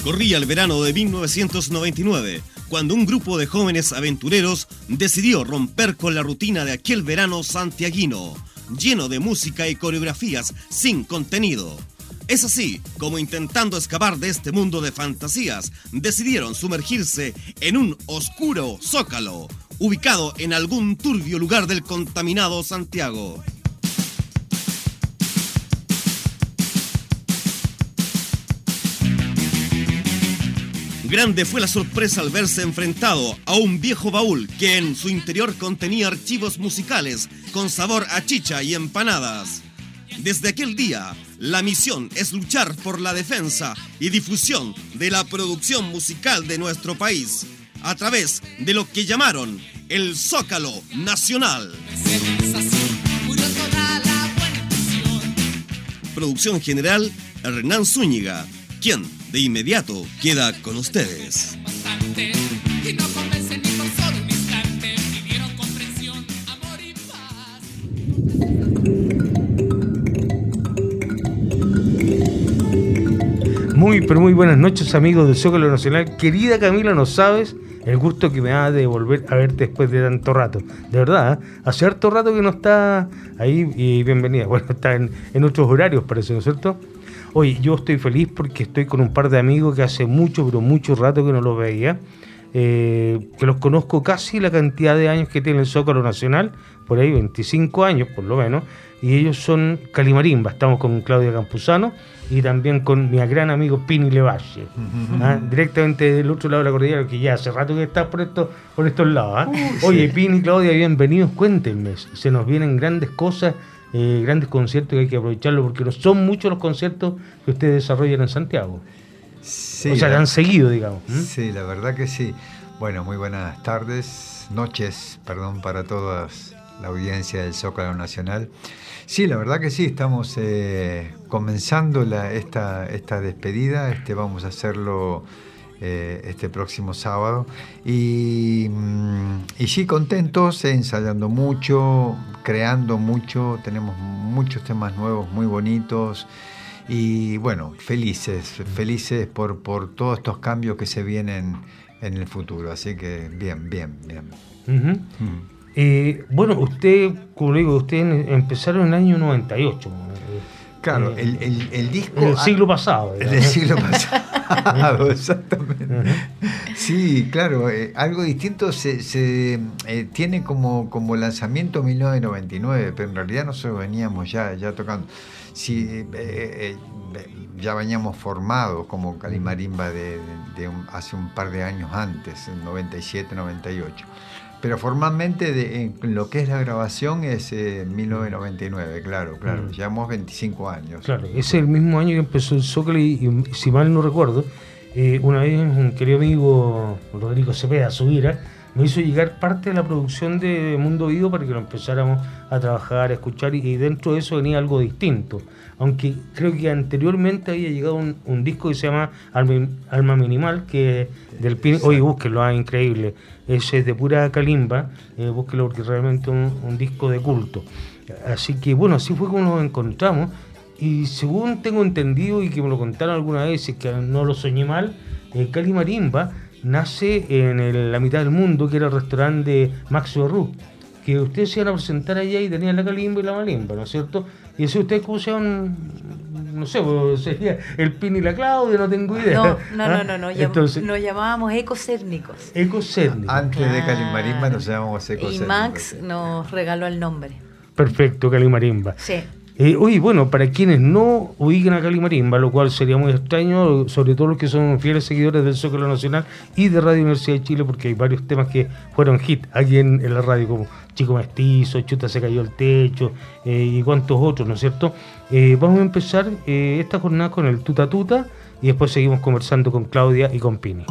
Corría el verano de 1999, cuando un grupo de jóvenes aventureros decidió romper con la rutina de aquel verano santiaguino, lleno de música y coreografías sin contenido. Es así como, intentando escapar de este mundo de fantasías, decidieron sumergirse en un oscuro zócalo, ubicado en algún turbio lugar del contaminado Santiago. Grande fue la sorpresa al verse enfrentado a un viejo baúl que en su interior contenía archivos musicales con sabor a chicha y empanadas. Desde aquel día, la misión es luchar por la defensa y difusión de la producción musical de nuestro país, a través de lo que llamaron el Zócalo Nacional. Producción general, Hernán Zúñiga, quien de inmediato queda con ustedes. Muy, pero muy buenas noches, amigos del Zócalo Nacional. Querida Camila, no sabes el gusto que me da de volver a verte después de tanto rato. De verdad, hace harto rato que no está ahí y bienvenida. Bueno, está en otros horarios, parece, ¿no es cierto? Oye, yo estoy feliz porque estoy con un par de amigos que hace mucho, pero mucho rato que no los veía. Que los conozco casi la cantidad de años que tiene el Zócalo Nacional, por ahí 25 años por lo menos, y ellos son Calimarimba. Estamos con Claudia Campuzano y también con mi gran amigo Pini Levalle, directamente del otro lado de la cordillera, que ya hace rato que estás por estos lados. Oye, sí. Pini, Claudia, bienvenidos, cuéntenme, se nos vienen grandes cosas, grandes conciertos que hay que aprovecharlo, porque no son muchos los conciertos que ustedes desarrollan en Santiago. Sí, o sea, que han seguido, digamos. Sí, la verdad que sí. Bueno, muy buenas noches, para toda la audiencia del Zócalo Nacional. Sí, la verdad que sí, estamos comenzando esta despedida. Vamos a hacerlo este próximo sábado. Y sí, contentos, ensayando mucho, creando mucho. Tenemos muchos temas nuevos, muy bonitos. Y bueno, felices por todos estos cambios que se vienen en el futuro. Así que bien. Bueno, usted, como le digo, ustedes empezaron en el año 98. Claro, el disco... El siglo pasado. El siglo pasado, exactamente. Sí, claro, algo distinto se tiene como lanzamiento 1999, pero en realidad nosotros veníamos ya tocando. Sí, ya veníamos formados como Calimarimba de hace un par de años antes, en 97, 98. Pero formalmente en lo que es la grabación es 1999, claro, llevamos 25 años. Claro, ese es el mismo año que empezó el Zócalo y si mal no recuerdo, una vez un querido amigo, Rodrigo Cepeda Subira, me hizo llegar parte de la producción de Mundo Vivo para que lo empezáramos a trabajar, a escuchar, y dentro de eso venía algo distinto. Aunque creo que anteriormente había llegado un disco que se llama Alma Minimal, que es del Pini. Oye, búsquenlo, increíble. Ese es de pura calimba, búsquenlo porque es realmente un disco de culto. Así que bueno, así fue como nos encontramos. Y según tengo entendido y que me lo contaron alguna vez, es que no lo soñé mal, Calimarimba nace en la mitad del mundo, que era el restaurante de Max Berrú, que ustedes se iban a presentar allá y tenían la calimba y la malimba, ¿no es cierto? Y eso ustedes cómo se llaman, no sé, sería el Pini y la Claudia, no tengo idea. No. Entonces, nos llamábamos Ecocérnicos. Antes de Calimarimba nos llamábamos Ecocérnicos. Y Max nos regaló el nombre. Perfecto, Calimarimba. Sí. Oye, bueno, para quienes no ubican a Calimarimba, lo cual sería muy extraño, sobre todo los que son fieles seguidores del Zócalo Nacional y de Radio Universidad de Chile, porque hay varios temas que fueron hit aquí en la radio, como Chico Mestizo, Chuta se cayó el techo, y cuantos otros, ¿no es cierto? Vamos a empezar esta jornada con el Tuta Tuta y después seguimos conversando con Claudia y con Pini.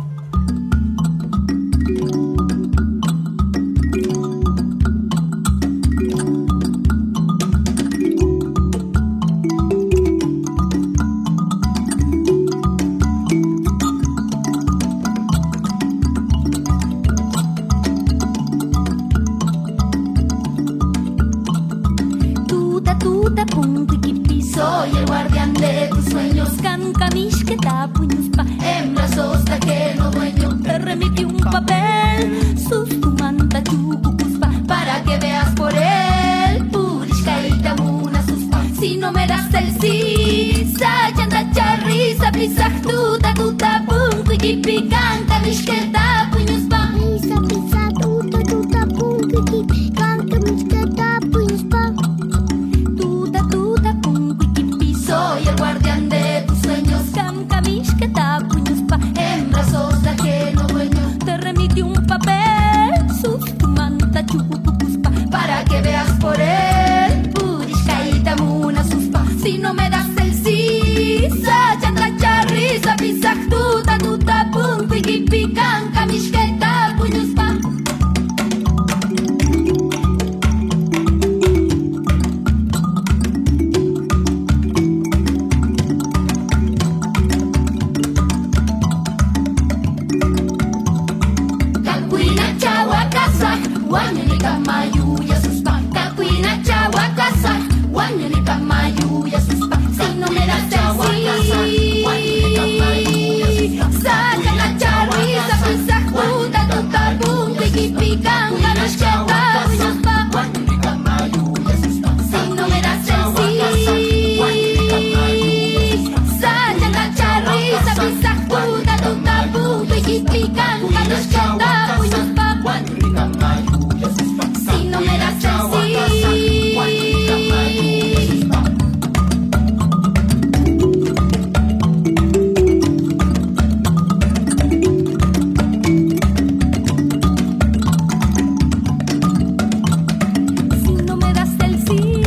Soy el guardián de tus sueños, Canca, Mishketa, Puñuspa, hembras Soy el guardián de tus sueños. En brazos de ajeno dueño te remití un papel, sustumanta chupucuspa, para que veas por él. Purishkaita muna suspa. Si no me das el sí, sachanda charrisa, pisak tuta tuta pum, piki pican, kamishketa puñuspa. Wanyunika mayuya suspa, kakuina chawa casa. Wanyunika mayuya suspa, si no me das el sí. Wanyunika mayuya suspa, saca la charrisa, pisa juta, tuta pum, piki pican, kamishketa puñuspa. Wanyunika mayuya suspa, si no me das el sí. Wanyunika mayuya suspa, saca la charrisa, pisa juta, tuta pum, piki pican, kamishketa puñuspa. Wanyunika mayuya. Si no me das el sí. Si no me das el sí.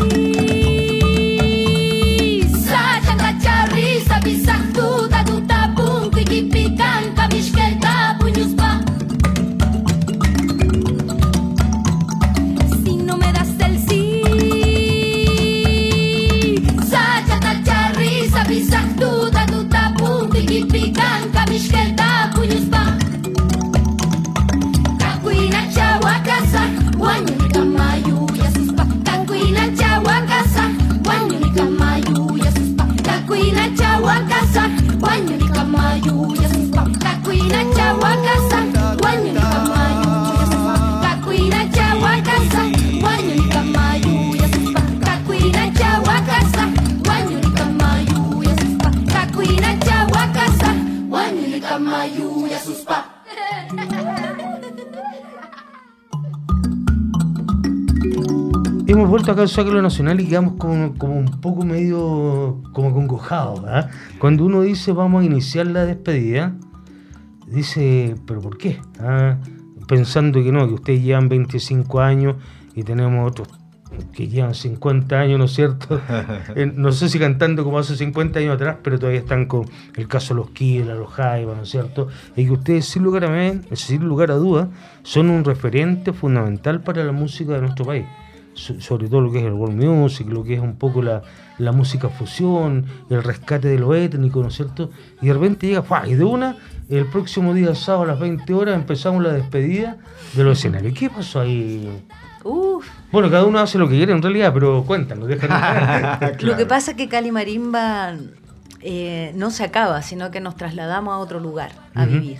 Sachanga charrisa, pisak tuta tuta pum, piki pican, kamishketa puñuspa. Pisak tuta tuta pum, piki pican, kamishketa puñuspa. Kakuina chawa casa, wanyunika mayuya suspa. Kakuina chawa casa, wanyunika mayuya suspa. Kakuina chawa casa, wanyunika mayuya suspa. Kakuina chawa casa, wanyunika mayuya suspa. Kakuina chawa casa, wanyunika mayuya suspa. Kakuina chawa casa, wanyunika mayuya suspa. Kakuina chawa casa, wanyunika mayuya suspa. Hemos vuelto acá al Zócalo Nacional y quedamos como un poco medio como congojados, ¿eh? Cuando uno dice vamos a iniciar la despedida, dice, ¿pero por qué? ¿Ah? Pensando que no, que ustedes llevan 25 años y tenemos otros que llevan 50 años, ¿no es cierto? No sé si cantando como hace 50 años atrás, pero todavía están con el caso de los Kila, los Jaivas, ¿no es cierto? Y que ustedes, sin lugar a dudas, son un referente fundamental para la música de nuestro país. Sobre todo lo que es el world music, lo que es un poco la música fusión, el rescate de lo étnico, ¿no es cierto? Y de repente llega, ¡fua! Y de una, el próximo día sábado a las 20 horas empezamos la despedida de los escenarios. ¿Qué pasó ahí? Bueno, cada uno hace lo que quiere en realidad, pero cuéntanos, déjanos. Claro. Lo que pasa es que Cali Marimba no se acaba, sino que nos trasladamos a otro lugar a vivir.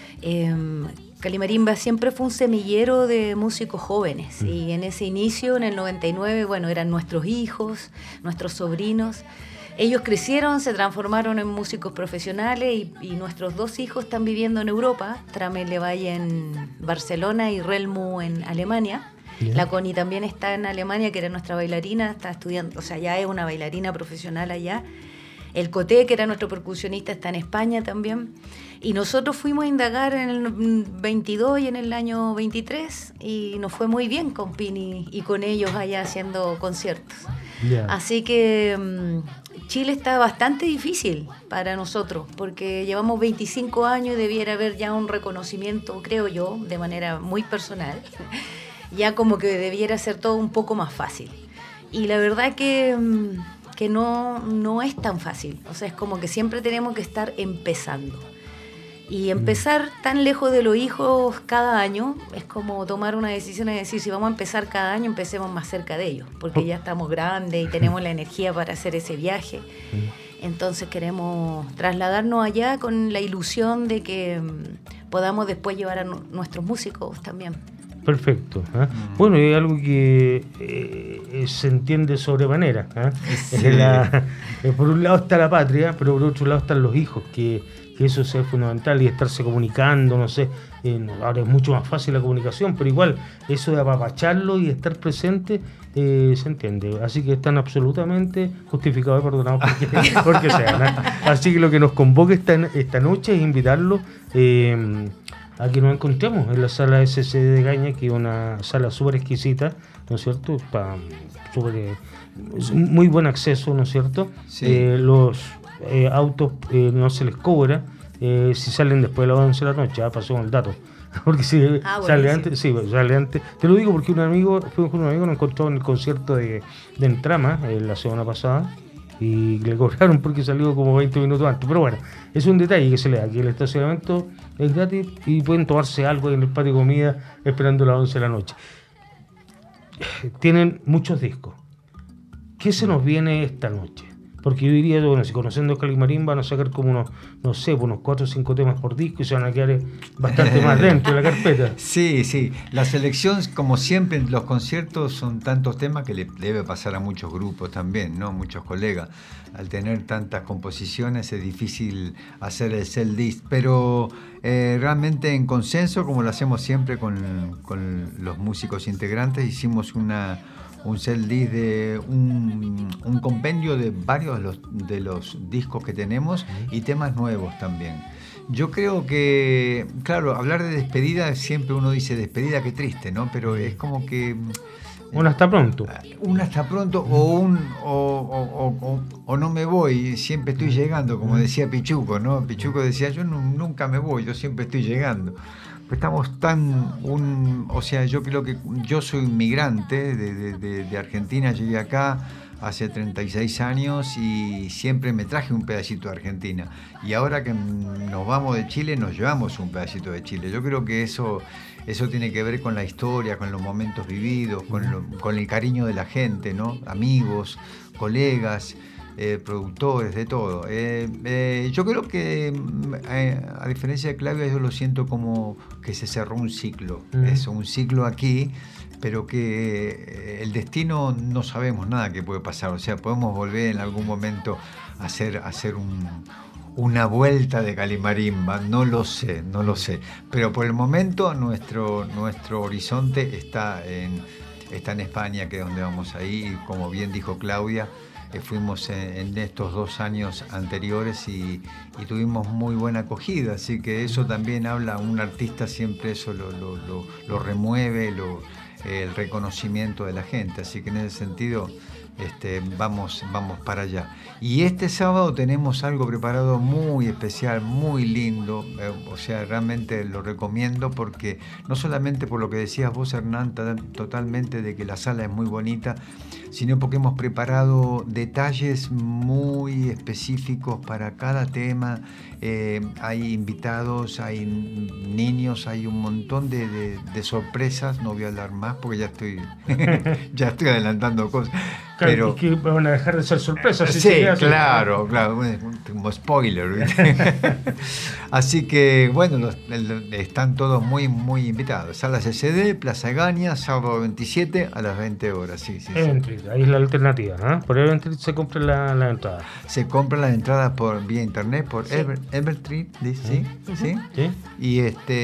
Cali Marimba siempre fue un semillero de músicos jóvenes y en ese inicio, en el 99, bueno, eran nuestros hijos, nuestros sobrinos. Ellos crecieron, se transformaron en músicos profesionales y nuestros dos hijos están viviendo en Europa, Tramel Levalle en Barcelona y Relmu en Alemania. Yeah. La Connie también está en Alemania, que era nuestra bailarina, está estudiando, o sea, ya es una bailarina profesional allá. El Coté, que era nuestro percusionista, está en España también. Y nosotros fuimos a indagar en el 22 y en el año 23 y nos fue muy bien con Pini y con ellos allá haciendo conciertos. Yeah. Así que Chile está bastante difícil para nosotros porque llevamos 25 años y debiera haber ya un reconocimiento, creo yo, de manera muy personal. Ya como que debiera ser todo un poco más fácil. Y la verdad que no es tan fácil. O sea, es como que siempre tenemos que estar empezando. Y empezar tan lejos de los hijos cada año es como tomar una decisión y decir, si vamos a empezar cada año, empecemos más cerca de ellos, porque ya estamos grandes y tenemos la energía para hacer ese viaje. Entonces queremos trasladarnos allá con la ilusión de que podamos después llevar a nuestros músicos también. Perfecto. ¿Eh? Bueno, es algo que se entiende sobremanera. ¿Eh? Sí. Por un lado está la patria, pero por otro lado están los hijos, que que eso sea fundamental, y estarse comunicando, no sé, ahora es mucho más fácil la comunicación, pero igual eso de apapacharlo y estar presente, se entiende, así que están absolutamente justificados y perdonados porque sean, ¿eh? Así que lo que nos convoca esta noche es invitarlos a que nos encontremos en la sala SC de Gaña, que es una sala súper exquisita, ¿no es cierto? Muy buen acceso, ¿no es cierto? Sí. Los autos no se les cobra si salen después de las 11 de la noche, pasemos el dato. Porque si sale antes, sale antes. Te lo digo porque fuimos con un amigo, nos encontró en el concierto de Entrama la semana pasada y le cobraron porque salió como 20 minutos antes. Pero bueno, es un detalle que se le da, que el estacionamiento es gratis y pueden tomarse algo en el patio de comida esperando las 11 de la noche. Tienen muchos discos. ¿Qué se nos viene esta noche? Porque yo diría, bueno, si conociendo a Calimarín van a sacar como unos 4 o 5 temas por disco y se van a quedar bastante más dentro de la carpeta. Sí. La selección, como siempre, los conciertos son tantos temas que le debe pasar a muchos grupos también, ¿no? Muchos colegas. Al tener tantas composiciones es difícil hacer el set list, pero realmente en consenso, como lo hacemos siempre con los músicos integrantes, hicimos un set list de un compendio de varios de los discos que tenemos y temas nuevos también. Yo creo que, claro, hablar de despedida, siempre uno dice despedida, qué triste, ¿no? Pero es como que... Un hasta pronto. Un hasta pronto o no me voy, siempre estoy llegando, como decía Pichuco, ¿no? Pichuco decía, yo nunca me voy, yo siempre estoy llegando. Estamos yo creo que yo soy inmigrante de Argentina, llegué acá hace 36 años y siempre me traje un pedacito de Argentina. Y ahora que nos vamos de Chile, nos llevamos un pedacito de Chile. Yo creo que eso tiene que ver con la historia, con los momentos vividos, con el cariño de la gente, ¿no? Amigos, colegas, productores, de todo. Yo creo que, a diferencia de Claudia, yo lo siento como que se cerró un ciclo. Es un ciclo aquí, pero que el destino no sabemos nada que puede pasar. O sea, podemos volver en algún momento a hacer una vuelta de Calimarimba, no lo sé. Pero por el momento nuestro horizonte está en España, que es donde vamos ahí. Y como bien dijo Claudia, fuimos en estos 2 años anteriores y tuvimos muy buena acogida, así que eso también habla, un artista siempre eso lo remueve, el reconocimiento de la gente, así que en ese sentido vamos para allá. Y este sábado tenemos algo preparado muy especial, muy lindo, o sea, realmente lo recomiendo porque no solamente por lo que decías vos, Hernán, totalmente de que la sala es muy bonita, sino porque hemos preparado detalles muy específicos para cada tema. Hay invitados, hay niños, hay un montón de sorpresas. No voy a hablar más porque ya estoy adelantando cosas. Claro, pero que van a dejar de ser sorpresas. Sí, claro, como spoiler, ¿viste? Así que, bueno, están todos muy, muy invitados. Salas SC, Plaza Gaña, sábado 27 a las 20 horas. Sí. Ahí es la alternativa, ¿no? Por Everstreet se compra la entrada. Se compran las entradas vía internet, por Everstreet, ¿sí? Y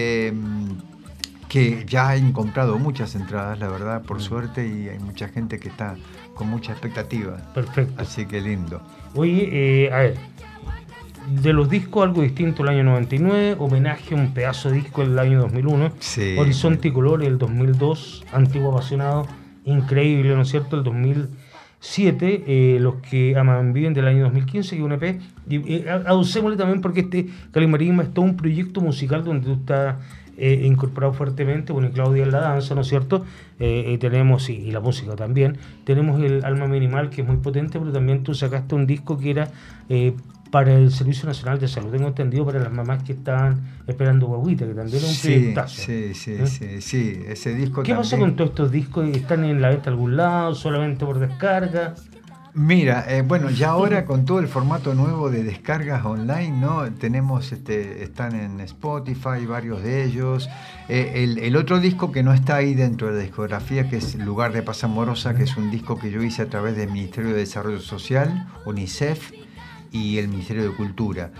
que ya han comprado muchas entradas, la verdad, por suerte, y hay mucha gente que está con mucha expectativa. Perfecto. Así que lindo. Oye, a ver, de los discos algo distinto el año 99, homenaje a un pedazo de disco del año 2001, sí. Horizonte y Color el 2002, Antiguo Apasionado, increíble, ¿no es cierto? El 2007, Los que aman viven del año 2015, que es un EP, y aducémosle también porque Calimarimba es todo un proyecto musical donde tú estás incorporado fuertemente, bueno, y Claudia en la danza, ¿no es cierto? Tenemos, y la música también, tenemos el Alma Minimal, que es muy potente, pero también tú sacaste un disco que era para el Servicio Nacional de Salud, tengo entendido, para las mamás que estaban esperando guaguita, que también es un proyectazo. Sí, ese disco. ¿Qué pasa con todos estos discos? ¿Están en la venta en algún lado, solamente por descarga? Mira, bueno, ya ahora con todo el formato nuevo de descargas online, ¿no? Tenemos, están en Spotify, varios de ellos. El otro disco que no está ahí dentro de la discografía, que es Lugar de Paz Amorosa, que es un disco que yo hice a través del Ministerio de Desarrollo Social, UNICEF, y el Ministerio de Cultura.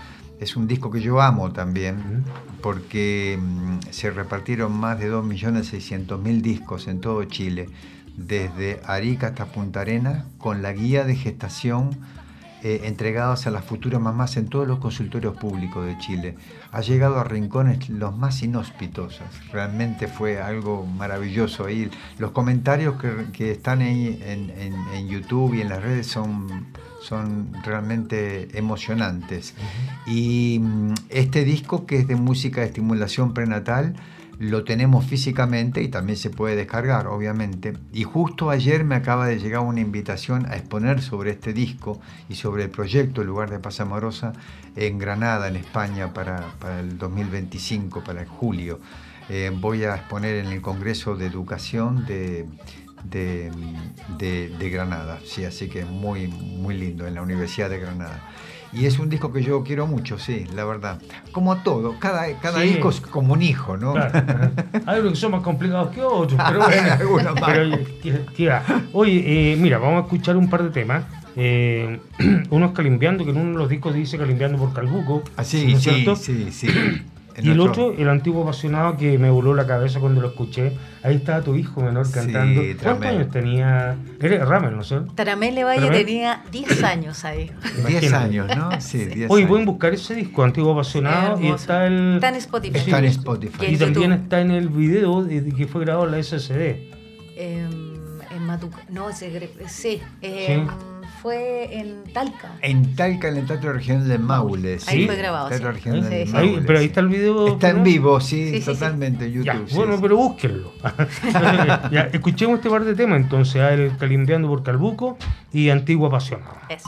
Es un disco que yo amo también, porque se repartieron más de 2.600.000 discos en todo Chile, desde Arica hasta Punta Arenas, con la guía de gestación entregados a las futuras mamás en todos los consultorios públicos de Chile. Ha llegado a rincones los más inhóspitos. Realmente fue algo maravilloso ahí. Los comentarios que están ahí en YouTube y en las redes son realmente emocionantes. Y este disco, que es de música de estimulación prenatal, lo tenemos físicamente y también se puede descargar, obviamente. Y justo ayer me acaba de llegar una invitación a exponer sobre este disco y sobre el proyecto El Lugar de Paz Amorosa en Granada, en España, para el 2025, para julio. Voy a exponer en el Congreso de Educación de Granada, sí, así que muy, muy lindo, en la Universidad de Granada. Y es un disco que yo quiero mucho, sí, la verdad. Como todo, cada Sí. disco es como un hijo, ¿no? Claro. Hay unos que son más complicados que otros, pero bueno. Algunos más. Pero, tira. Oye, mira, vamos a escuchar un par de temas. Uno es Calimbiando, que en uno de los discos dice Calimbiando por Calbuco. Ah, sí, ¿no es sí, cierto? sí, sí. Y el otro, El Antiguo Apasionado, que me voló la cabeza cuando lo escuché. Ahí estaba tu hijo menor cantando. Sí, ¿Cuántos tremendo. años tenía? Era Ramel, ¿no sé? Taramele Valle Taramel. tenía 10 años ahí. 10 Imagínate. años, ¿no? Sí, 10 Oye, años. pueden buscar ese disco, Antiguo Apasionado, y Hermoso. está el... Está en Spotify. Está en Spotify. Que Y en también YouTube. está en el video que fue grabado en la SSD. En Matuca. No, sí. Sí. Fue en Talca. En Talca, en el Teatro Regional de Maule. Ahí sí. fue grabado, Teatro sí. Regional de Sí, sí. Ahí, Maule, pero ahí sí. está el video. Está en final. vivo, sí, Sí, sí, totalmente, en YouTube. Ya, sí, bueno, sí. pero búsquenlo. Ya, escuchemos este par de temas entonces, el Calimbeando por Calbuco y Antiguo Apasionado. Eso.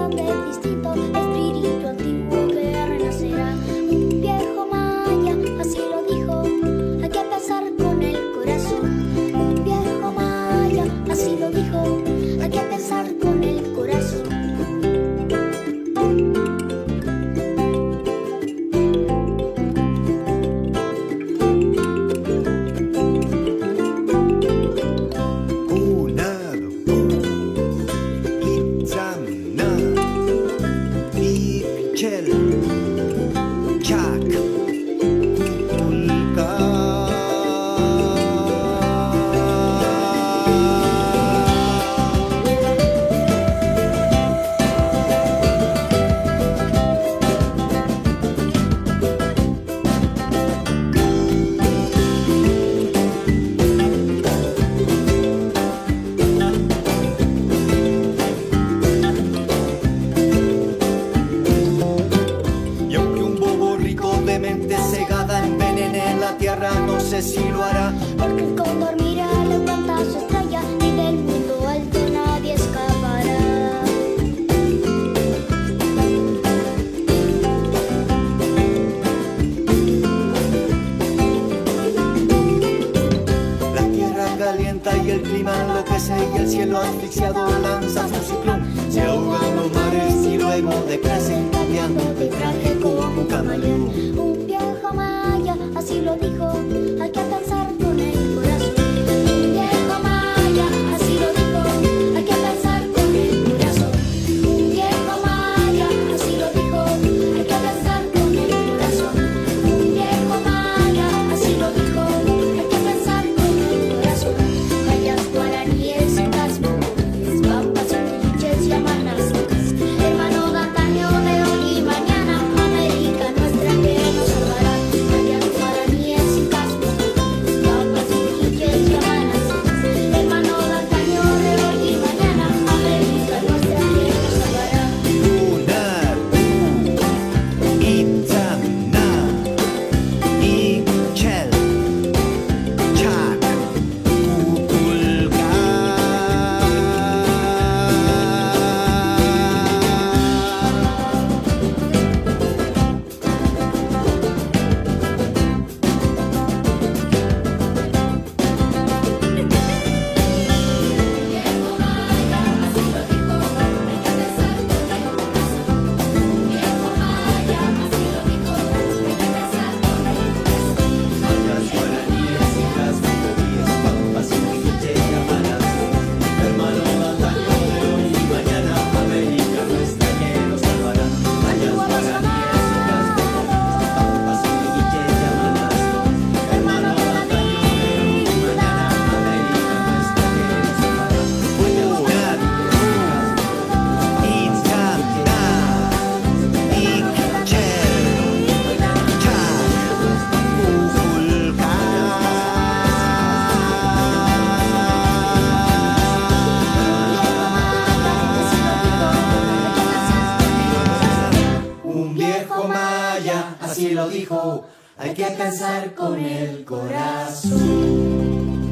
grande, distinto, espíritu antiguo que renacerá. Un viejo maya así lo dijo, hay que pensar con el corazón. Un viejo maya así lo dijo, hay que pensar con el corazón. Si lo hará, porque el cóndor mira, levanta su estrella y del mundo alto nadie escapará. La tierra calienta y el clima enloquece y el cielo asfixiado lanza su ciclón. Se ahogan los mares y luego decrecen cambiando de traje como un camaleón. Un viejo maya así lo dijo, hay que pensar con el corazón. Un viejo maya así lo dijo, hay que pensar con el corazón. Un viejo maya así lo dijo, hay que pensar con el corazón. Un viejo maya así lo dijo, hay que pensar con el corazón. Mayas, guaraníes, casmones, papas y chiches, yamanas, hermano de antaño, de hoy y mañana, América nuestra que nos salvará. Mayas, guaraníes y casmones, papas y chiches, yamanas, hermano de antaño, de hoy y mañana, América nuestra que nos salvará. Lunar, Itzamna, Ichel, Chak, Kukulka. Un viejo maya así lo dijo, hay que pensar con el corazón.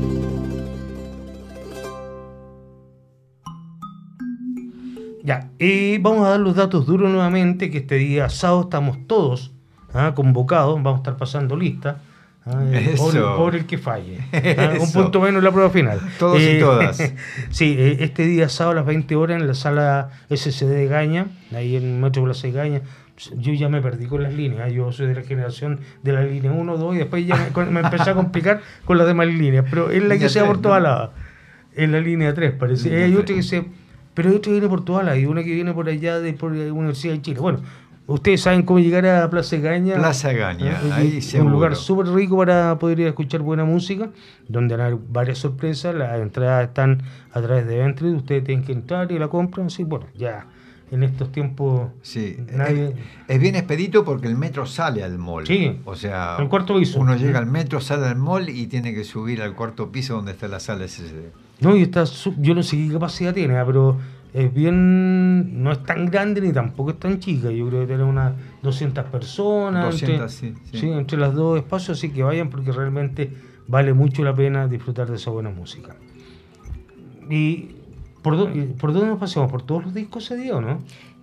Ya, vamos a dar los datos duros nuevamente, que este día sábado estamos todos convocados, vamos a estar pasando lista. Por el que falle. Un punto menos en la prueba final. Todos y todas. Sí, este día sábado a las 20 horas en la sala SCD de Gaña, ahí en Metro Plaza de Gaña. Yo ya me perdí con las líneas, yo soy de la generación de la línea 1, 2 y después ya me empecé a complicar con las demás líneas, pero es la que se va por todas lados. Es la línea 3, parece. Hay otra que pero otra viene por todas lados y una que viene por allá por la Universidad de Chile. Bueno, ustedes saben cómo llegar a Plaza de Gaña. Plaza de Gaña, ahí es seguro. un lugar súper rico para poder ir a escuchar buena música, donde hay varias sorpresas. Las entradas están a través de Eventbrite, ustedes tienen que entrar y la compran. Sí, bueno, ya en estos tiempos. Sí, es bien expedito porque el metro sale al mall. Sí, o sea, el cuarto piso. Uno llega al metro, sale al mall y tiene que subir al cuarto piso donde está la sala SCD. No, y está, yo no sé qué capacidad tiene, pero es bien, no es tan grande ni tampoco es tan chica. Yo creo que tiene unas 200 personas. 200, sí, sí. Entre los dos espacios, así que vayan porque realmente vale mucho la pena disfrutar de esa buena música. ¿Y por dónde nos pasamos? ¿Por todos los discos ese día o no?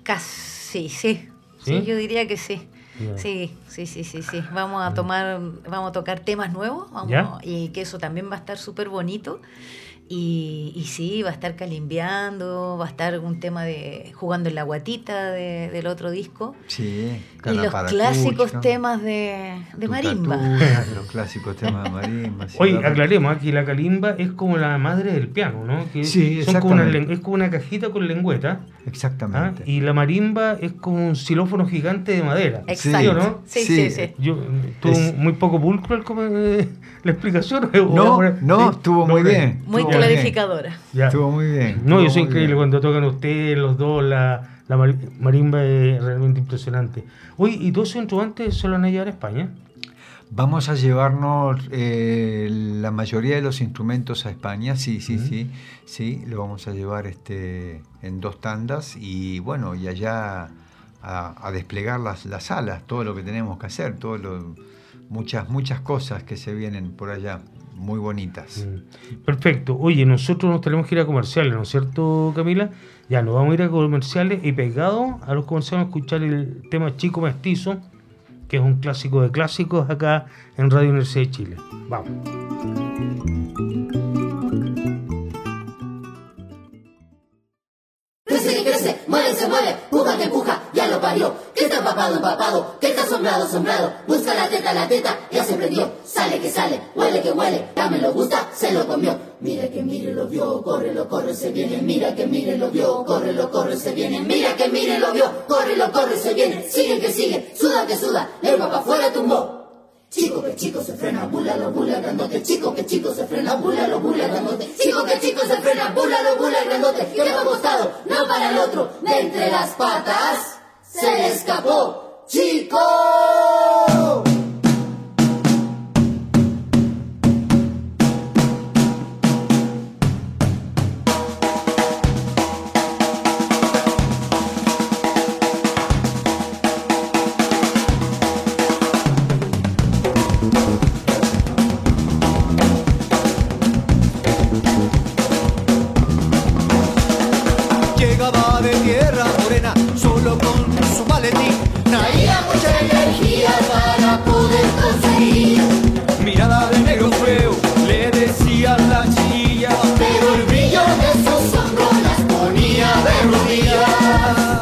Casi, sí. ¿Sí? Sí, yo diría que sí. Ya. Sí. Vamos a tocar temas nuevos ¿Ya? y que eso también va a estar súper bonito. Y sí, va a estar calimbeando, va a estar un tema de jugando en la guatita del otro disco. Sí, Y los clásicos temas de marimba. Los clásicos temas de marimba. Sí, Oye, aclaremos aquí, la calimba es como la madre del piano, ¿no? Que Sí, son como exactamente. es como una cajita con lengüeta. Exactamente. Y la marimba es como un xilófono gigante de madera. Exacto. ¿Sí o no? Sí. Yo tuvo muy poco pulcro la explicación. No, estuvo muy bien. Muy estuvo clarificadora. Ya. Estuvo muy bien. No, estuvo eso es muy increíble bien. cuando tocan ustedes, los dos, la marimba es realmente impresionante. Oye, ¿y todos esos instrumentos se lo van a llevar a España? Vamos a llevarnos la mayoría de los instrumentos a España, sí, lo vamos a llevar en 2 tandas y bueno, y allá a desplegar las salas, todo lo que tenemos que hacer, muchas cosas que se vienen por allá, muy bonitas. Perfecto. Oye, nosotros nos tenemos que ir a comerciales, ¿no es cierto, Camila? Ya, nos vamos a ir a comerciales y pegados a los comerciales a escuchar el tema Chico Mestizo, que es un clásico de clásicos acá en Radio Universidad de Chile. Vamos. Crece, crece, mueve, se mueve, puja que puja, ya lo parió. Que está empapado, que está asombrado, busca la teta, ya se prendió. Sale que sale, huele que huele, ya me lo gusta, se lo comió. Mira que mire lo vio, corre, se viene. Mira que mire lo vio, corre, se viene. Mira que mire lo vio, corre, se viene. Sigue que sigue, suda que suda, lengua pa' afuera tumbó. Chico que chico se frena, bula grandote. Chico que chico se frena, bula grandote. Chico que chico se frena, bula grandote. Que va acostado, no para el otro. De entre las patas se le escapó. ¡Chico! Llegaba de tierra morena solo con su maletín. Traía mucha energía para poder conseguir. Mirada de negro feo, le decían la chiquilla, Pero el brillo de sus hombros las ponía de rodillas.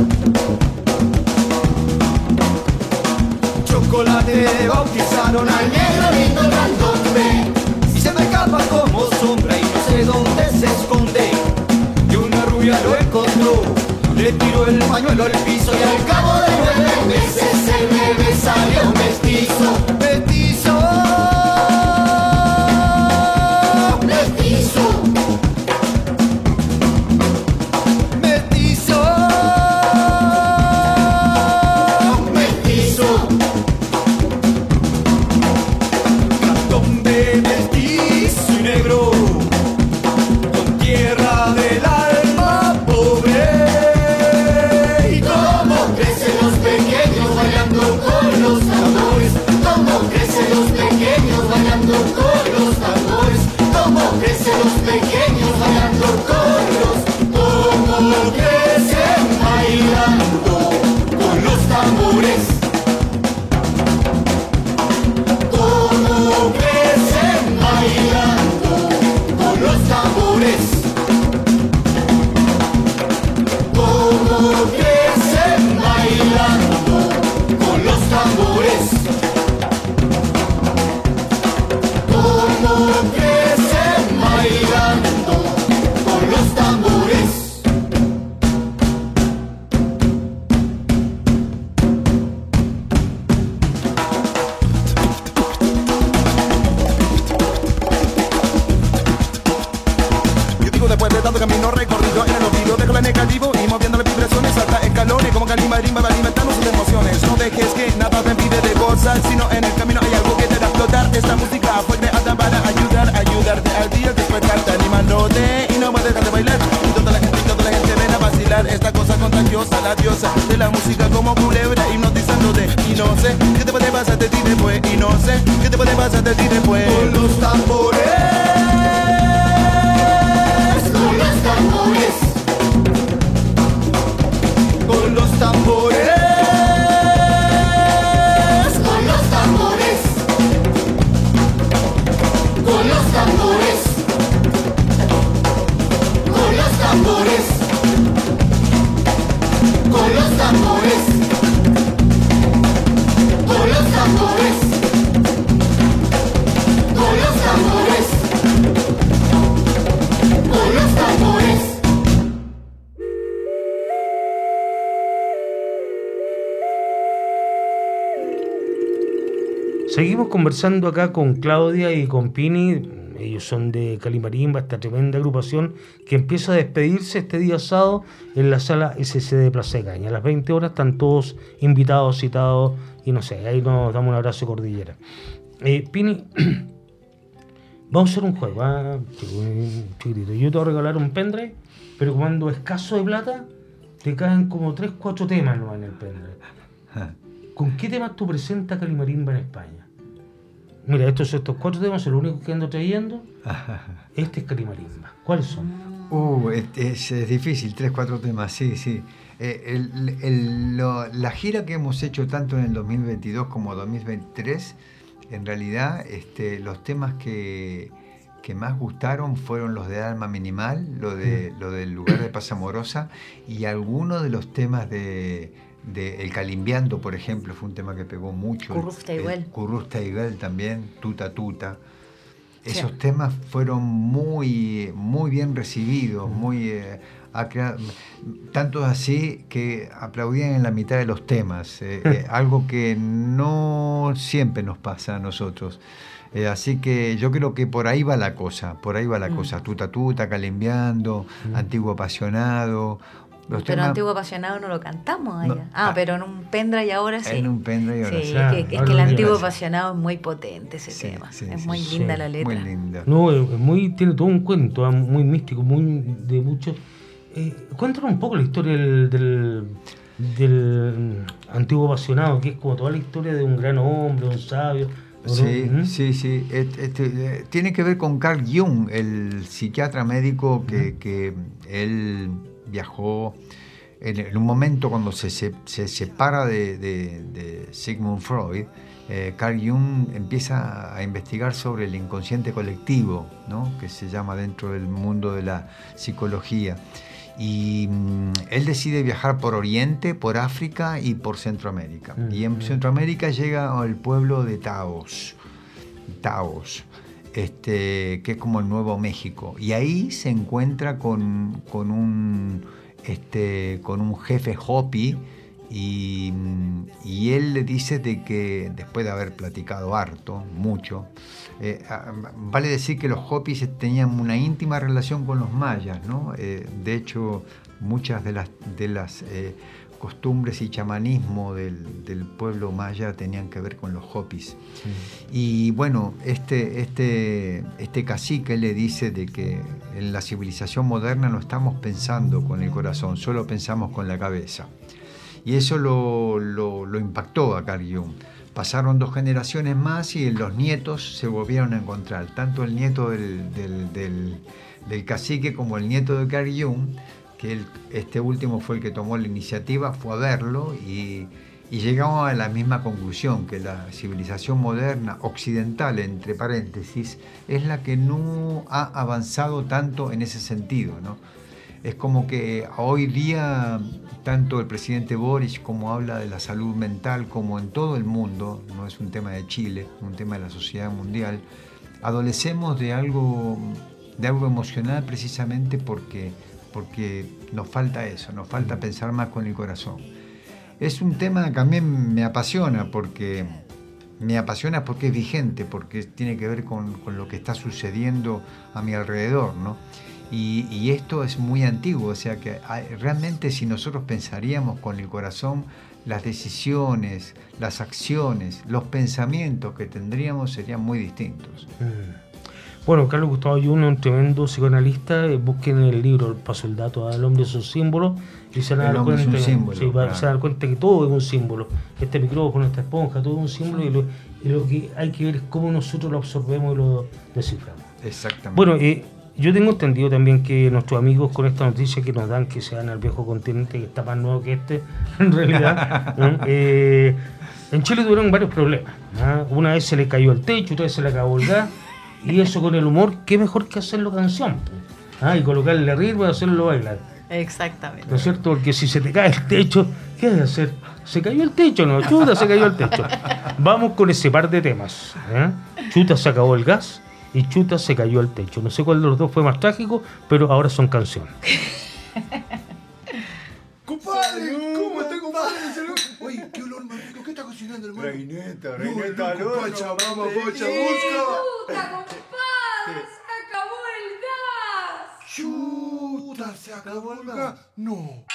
chocolate bautizaron al Negro lindo grandote, y se me escapa como sombra y no sé dónde se esconde. Y una rubia lo encontró, le tiró el pañuelo al piso y al cabo de 9 meses el bebé salió mestizo. Mestizo. mestizo. Mestizo. Mestizo, Candombe mestizo y negro, con tierra del alma pobre. y cómo crecen los pequeños bailando con los tambores. Cómo crecen los pequeños bailando con los tambores. Cómo crecen los pequeños bailando con los. Cómo crecen bailando con los tambores. Cómo crecen bailando con los tambores. Cómo crecen bailando con los tambores. Cómo crecen bailando con los tambores. Yo digo después de tanto camino recorrido en el olvido, dejo la negativo y moviendo las vibraciones hasta escalones como calimarimba va alimentando sus emociones. No dejes que nada te impide de gozar, sino en el camino hay algo que te da a explotar. Esta música fue creada para ayudarte al día despertarte, animándote y no me dejas de bailar. Y toda la gente ven a vacilar. Esta cosa contagiosa, la diosa de la música como culebra hipnotizándote. Y no sé qué te puede pasar de ti después. Y no sé qué te puede pasar de ti después. Con los tambores. Con los tambores. Con tambores, Con los tambores, con los tambores, con los tambores, con los tambores, con los tambores, con los tambores, con los tambores. Seguimos conversando acá con Claudia y con Pini. Ellos son de Calimarimba, esta tremenda agrupación que empieza a despedirse este día sábado en la sala SC de Plaza de Caña. A las 20 horas están todos invitados, citados, y no sé, ahí nos damos un abrazo cordillera. Pini, vamos a hacer un juego, chiquitito. Yo te voy a regalar un pendrive, pero cuando escaso de plata, te caen como 3-4 temas nomás en el pendrive. ¿Con qué temas tú presentas Calimarimba en España? Mira, estos 4 temas, los únicos que ando trayendo, este es Calimarimba. ¿Cuáles son? Es difícil, 3-4 temas, sí. La gira que hemos hecho tanto en el 2022 como 2023, en realidad los temas que más gustaron fueron los de Alma Minimal, lo del Lugar de Paz Amorosa, y algunos de los temas de El Calimbiando, por ejemplo, fue un tema que pegó mucho. Currusta igual también, Tuta Tuta. Esos temas fueron muy, muy bien recibidos, tanto así que aplaudían en la mitad de los temas, algo que no siempre nos pasa a nosotros. Así que yo creo que por ahí va la cosa, Tuta Tuta, Calimbiando, Antiguo Apasionado. Pero Antiguo Apasionado no lo cantamos allá. Pero en un pendrive ahora sí. En un pendrive ahora sí. Claro, es que el Antiguo Apasionado es muy potente ese tema. Es muy linda la letra. Muy linda. No, tiene todo un cuento muy místico, muy de mucho. Cuéntanos un poco la historia del Antiguo Apasionado, que es como toda la historia de un gran hombre, un sabio. Sí. Tiene que ver con Carl Jung, el psiquiatra médico que él viajó en un momento cuando se separa de Sigmund Freud. Carl Jung empieza a investigar sobre el inconsciente colectivo, ¿no? Que se llama dentro del mundo de la psicología. Y él decide viajar por Oriente, por África y por Centroamérica. Y en Centroamérica llega al pueblo de Taos, que es como el Nuevo México. Y ahí se encuentra con un jefe Hopi, y él le dice de que, después de haber platicado harto, mucho, vale decir que los Hopis tenían una íntima relación con los mayas, ¿no? De hecho, muchas de las costumbres y chamanismo del pueblo maya tenían que ver con los Hopis. Y bueno, este cacique le dice de que en la civilización moderna no estamos pensando con el corazón, solo pensamos con la cabeza. Y eso lo impactó a Carl Jung. Pasaron 2 generaciones más y los nietos se volvieron a encontrar, tanto el nieto del cacique como el nieto de Carl Jung, que este último fue el que tomó la iniciativa, fue a verlo y llegamos a la misma conclusión, que la civilización moderna, occidental, entre paréntesis, es la que no ha avanzado tanto en ese sentido, ¿no? Es como que hoy día, tanto el presidente Boric como habla de la salud mental, como en todo el mundo, no es un tema de Chile, es un tema de la sociedad mundial, adolecemos de algo emocional precisamente porque nos falta eso, nos falta pensar más con el corazón. Es un tema que a mí me apasiona porque es vigente, porque tiene que ver con lo que está sucediendo a mi alrededor, ¿no? Y esto es muy antiguo, o sea que realmente si nosotros pensaríamos con el corazón, las decisiones, las acciones, los pensamientos que tendríamos serían muy distintos. Bueno, Carlos Gustavo Jung es un tremendo psicoanalista. Busquen el libro El Paso del Dato al Hombre es un símbolo y se van a dar cuenta, se van a dar cuenta que todo es un símbolo. Este micrófono, esta esponja, todo es un símbolo, y lo que hay que ver es cómo nosotros lo absorbemos y lo desciframos. Exactamente. Bueno, Yo tengo entendido también que nuestros amigos con esta noticia que nos dan que se van al viejo continente, que está más nuevo que este, en realidad, en Chile tuvieron varios problemas. Una vez se le cayó el techo, otra vez se le acabó el gas, y eso con el humor, qué mejor que hacerlo canción, y colocarle ritmo y hacerlo bailar. Exactamente. ¿No es cierto? Porque si se te cae el techo, ¿qué has de hacer? Se cayó el techo, no, chuta, se cayó el techo. Vamos con ese par de temas. Chuta, se acabó el gas. Y chuta, se cayó el techo. No sé cuál de los dos fue más trágico, pero ahora son canciones. ¡Compadre! ¿Cómo está, compadre? Oye, qué olor más rico. ¿Qué está cocinando, hermano? Reineta, No, Reineta, loco, Pachamama, Pocha, busca. ¡Chuta, compadre! ¡Se acabó el gas! ¡Chuta, se acabó el gas! No.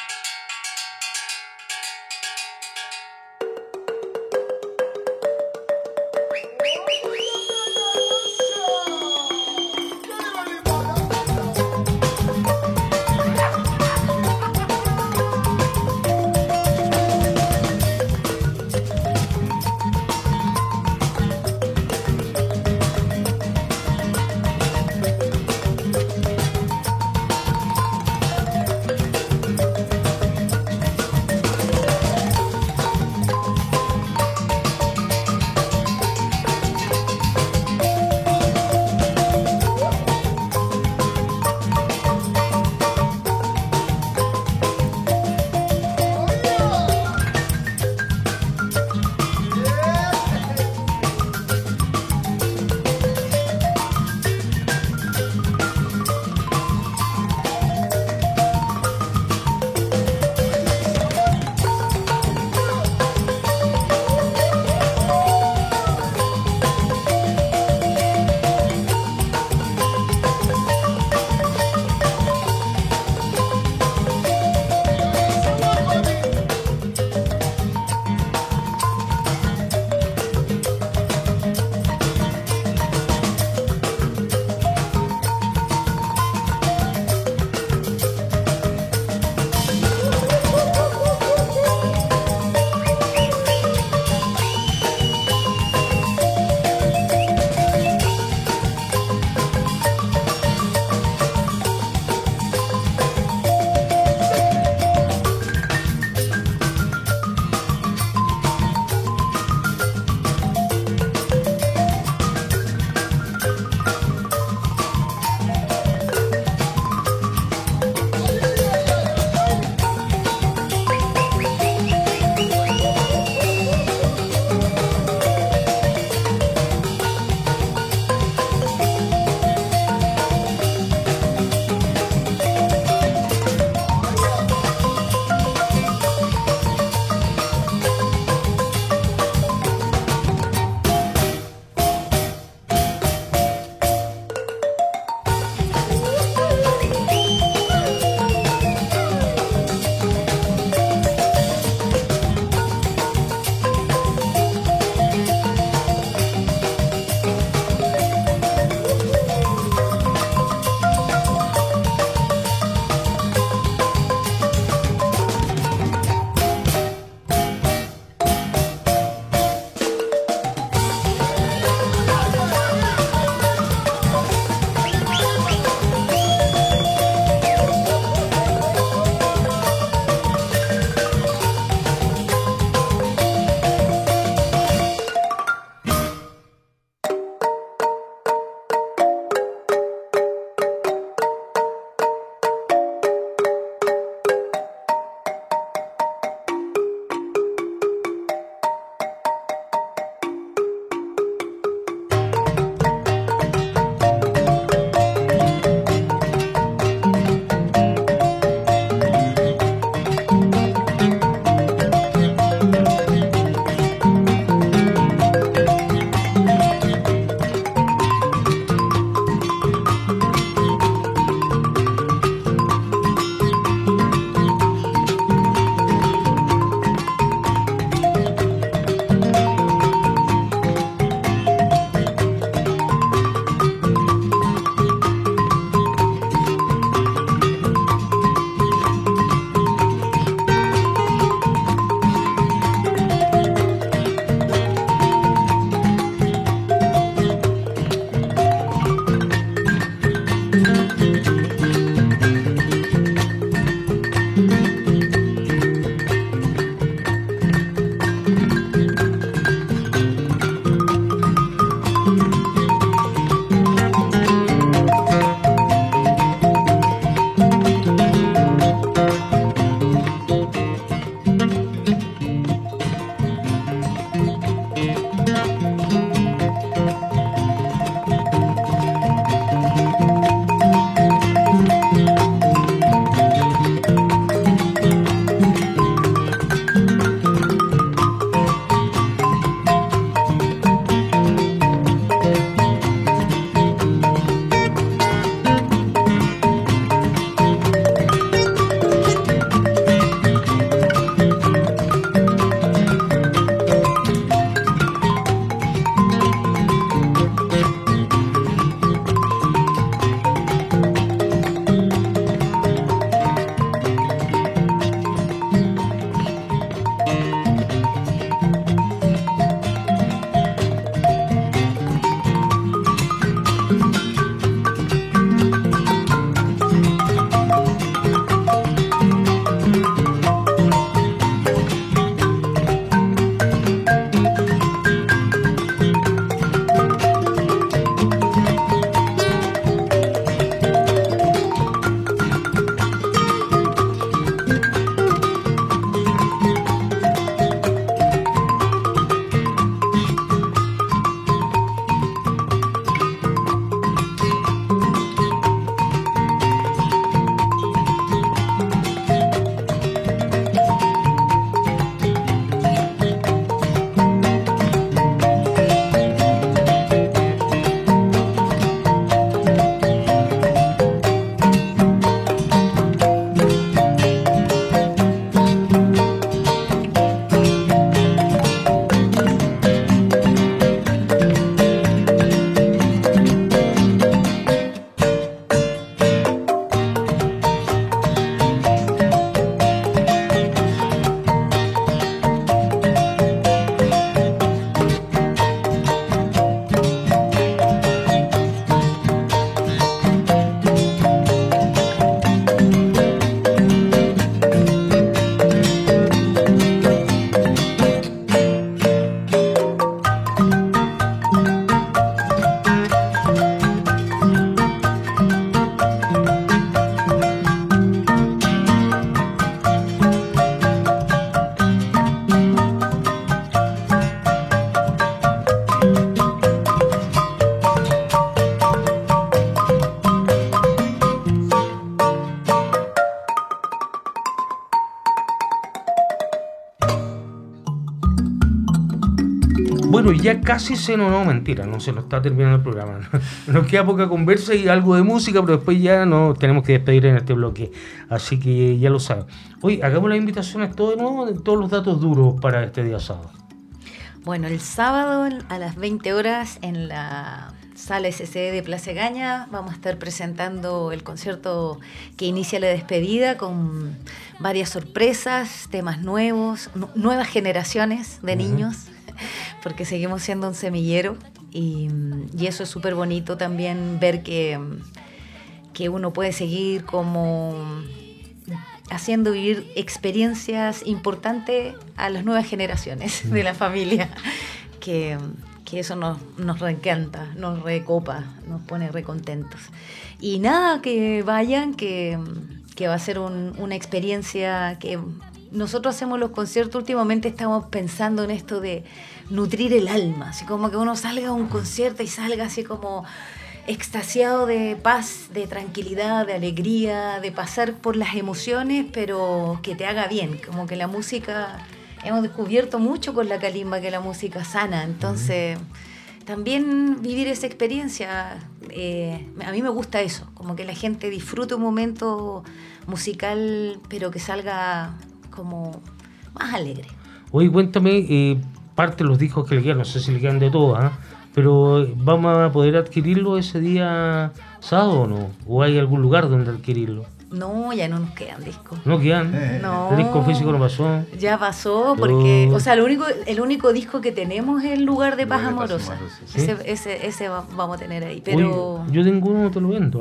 Bueno, ya casi no, mentira, no se nos está terminando el programa. Nos queda poca conversa y algo de música, pero después ya nos tenemos que despedir en este bloque. Así que ya lo saben. Hoy hagamos las invitaciones todo de nuevo, todos los datos duros para este día sábado. Bueno, el sábado a las 20 horas en la Sala SCD de Plaza Egaña vamos a estar presentando el concierto que inicia la despedida con varias sorpresas, temas nuevos, nuevas generaciones de niños, porque seguimos siendo un semillero y eso es súper bonito también ver que uno puede seguir como haciendo vivir experiencias importantes a las nuevas generaciones de la familia, que eso nos reencanta, nos recopa, nos pone recontentos. Y nada, que vayan, que va a ser una experiencia que nosotros hacemos los conciertos. Últimamente estamos pensando en esto de nutrir el alma, así como que uno salga a un concierto y salga así como extasiado de paz, de tranquilidad, de alegría, de pasar por las emociones, pero que te haga bien, como que la música... Hemos descubierto mucho con la calimba que la música sana, entonces también vivir esa experiencia, a mí me gusta eso, como que la gente disfrute un momento musical, pero que salga como más alegre. Oye, cuéntame, parte de los discos que le quedan, no sé si le quedan de todos, pero ¿vamos a poder adquirirlo ese día sábado o no? ¿O hay algún lugar donde adquirirlo? No, ya no nos quedan discos. ¿No quedan? No. ¿El disco físico no pasó? Ya pasó, porque, o sea, el único disco que tenemos es El Lugar de Paz Amorosa. ¿Sí? Ese vamos a tener ahí, pero... Oye, yo tengo uno, te lo vendo.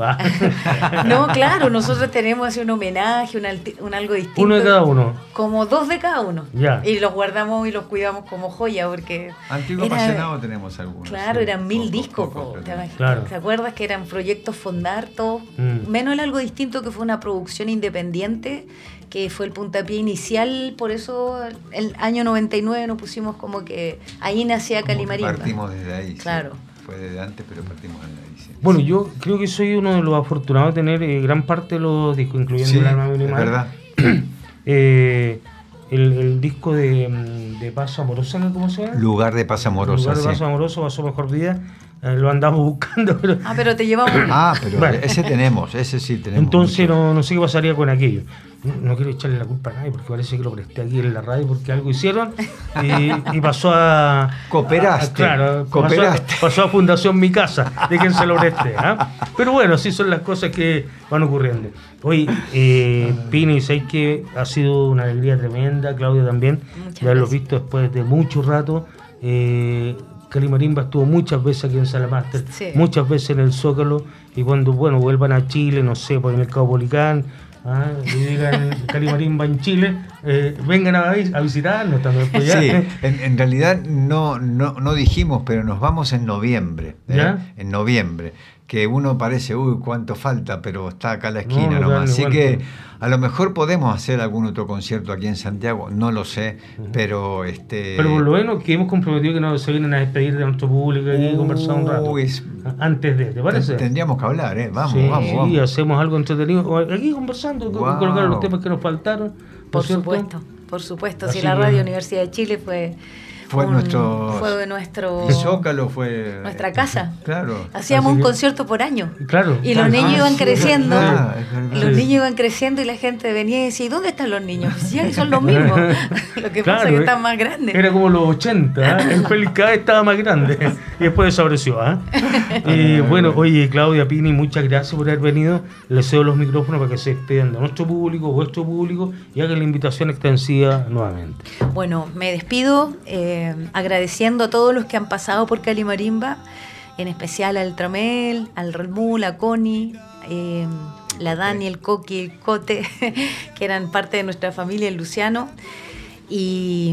No, claro, nosotros tenemos así un homenaje, un algo distinto. ¿Uno de cada uno? Como 2 de cada uno. Ya. Y los guardamos y los cuidamos como joya, porque... Antiguo apasionado tenemos algunos. Claro, sí, eran 1000 discos. Claro. ¿Te acuerdas que eran proyectos Fondar, todos? Menos el Algo Distinto, que fue una producción independiente, que fue el puntapié inicial. Por eso el año 99 nos pusimos como que ahí nacía Calimarimba. Partimos desde ahí. Claro. Sí. Fue desde antes, pero partimos desde ahí. Sí. Bueno, yo creo que soy uno de los afortunados de tener gran parte de los discos, incluyendo sí, el alma minimal. Es verdad. El disco de Paz Amorosa, ¿cómo se llama? Lugar de Paz Amorosa. Lugar de Paz Amorosa, Pasó Mejor Vida. Lo andamos buscando, pero... pero te llevamos... pero bueno. ese sí tenemos. Entonces no sé qué pasaría con aquello. No quiero echarle la culpa a nadie, porque parece que lo presté aquí en la radio porque algo hicieron y pasó a... Cooperaste. Pasó a Fundación Mi Casa, de quien se lo presté. Pero bueno, así son las cosas que van ocurriendo. Oye, Pini, sé que ha sido una alegría tremenda, Claudia también, de haberlo visto después de mucho rato. Calimarimba estuvo muchas veces aquí en Salamaster, muchas veces en el Zócalo, y cuando vuelvan a Chile, no sé, por el Mercado Policán, y digan Calimarimba en Chile, vengan a visitarnos también. Pues ya. Sí, en realidad no dijimos, pero nos vamos en noviembre. En noviembre. Que uno parece, cuánto falta, pero está acá a la esquina nomás. Así que a lo mejor podemos hacer algún otro concierto aquí en Santiago, no lo sé, pero Pero por lo menos que hemos comprometido que no se vienen a despedir de nuestro público y conversar un rato. Antes de, ¿te parece? Tendríamos que hablar, vamos. Sí, hacemos algo entretenido. Aquí conversando, colocar los temas que nos faltaron. Por supuesto. Si la Radio Universidad de Chile fue nuestro el Zócalo fue nuestra casa. Claro. Hacíamos un concierto por año. Claro. Y los niños iban creciendo. Los niños iban creciendo y la gente venía y decía, ¿y dónde están los niños? Pues ya son los mismos. Lo que pasa es que están más grandes. Era como los 80, el Félix cada vez estaba más grande y después desapareció. Bueno, oye, Claudia, Pini, muchas gracias por haber venido. Les cedo los micrófonos para que se despidan de nuestro público, vuestro público, y hagan la invitación extensiva nuevamente. Bueno, me despido agradeciendo a todos los que han pasado por Calimarimba, en especial al Tramel, al Relmú, a Connie, la Dani, el Coqui, el Cote, que eran parte de nuestra familia, el Luciano, y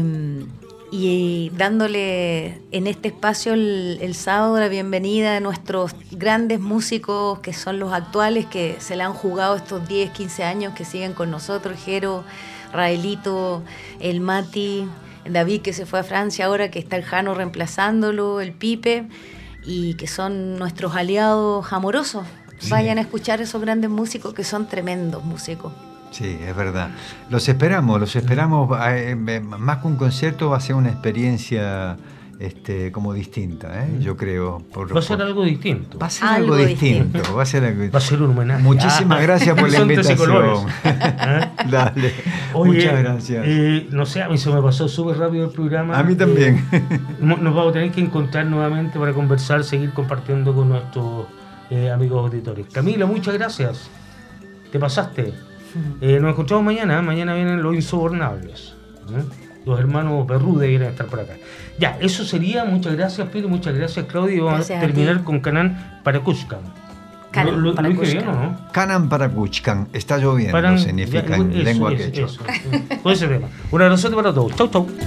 dándole en este espacio el sábado la bienvenida a nuestros grandes músicos que son los actuales, que se la han jugado estos 10, 15 años, que siguen con nosotros, Jero, Raelito, el Mati, David, que se fue a Francia ahora, que está el Jano reemplazándolo, el Pipe, y que son nuestros aliados amorosos. Sí. Vayan a escuchar esos grandes músicos que son tremendos músicos. Sí, es verdad. Los esperamos. Más que un concierto, va a ser una experiencia como distinta, yo creo. Va a ser algo distinto. Va a ser algo distinto. Va a ser un homenaje. Muchísimas gracias por la invitación. Dale. Oye, muchas gracias. No sé, a mí se me pasó súper rápido el programa. A mí también. Nos vamos a tener que encontrar nuevamente para conversar, seguir compartiendo con nuestros amigos auditores. Camila, muchas gracias. Te pasaste. Nos encontramos mañana. Mañana vienen los insobornables. Los hermanos Berrude vienen a estar por acá. Ya, eso sería. Muchas gracias, Pili. Muchas gracias, Claudio. Y vamos a terminar con Canan Paracuchcan. ¿Lo dije bien o no? Canan Paracuchcan. Está lloviendo, significa en lengua quechua. Todo ese tema. Un abrazote para todos. Chau, chau.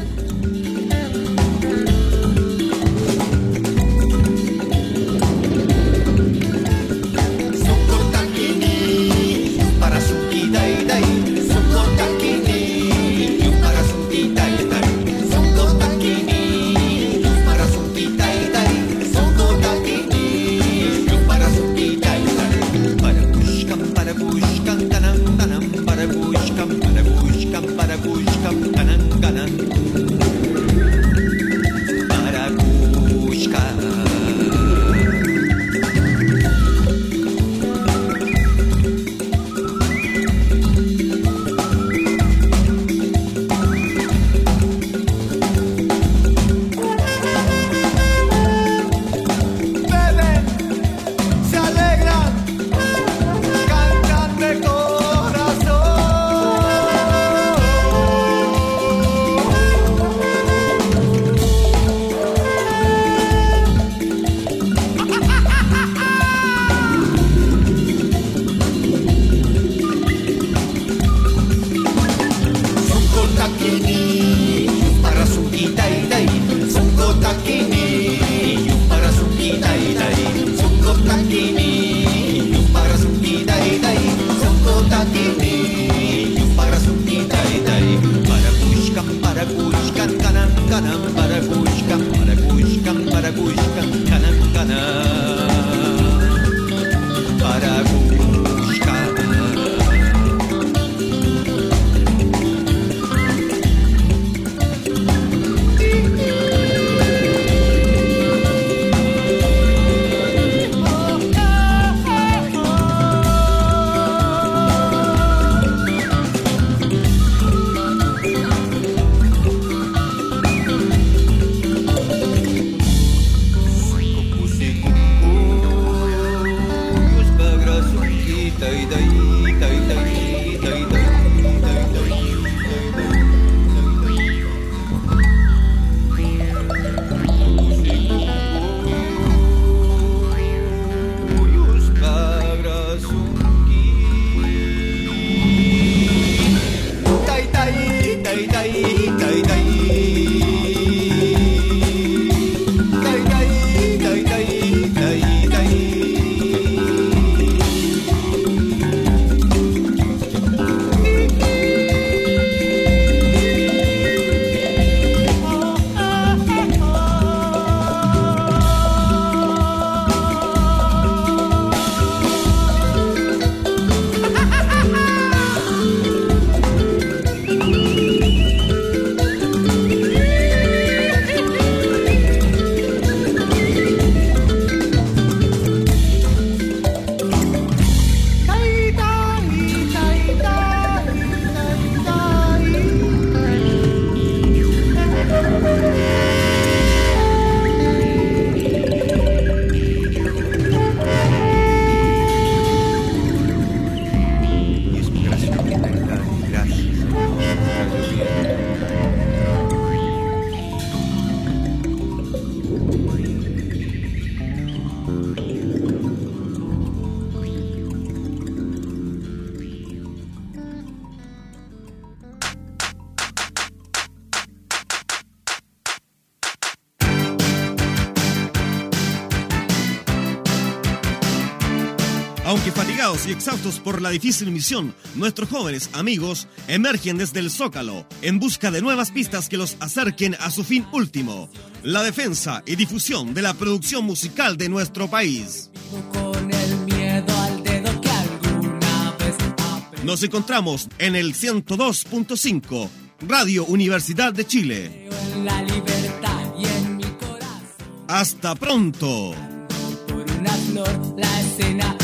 Aunque fatigados y exhaustos por la difícil misión, nuestros jóvenes amigos emergen desde el Zócalo en busca de nuevas pistas que los acerquen a su fin último, la defensa y difusión de la producción musical de nuestro país. Con el miedo al dedo que alguna vez nos encontramos en el 102.5, Radio Universidad de Chile. En la libertad y en mi Hasta pronto. Por una flor, la escena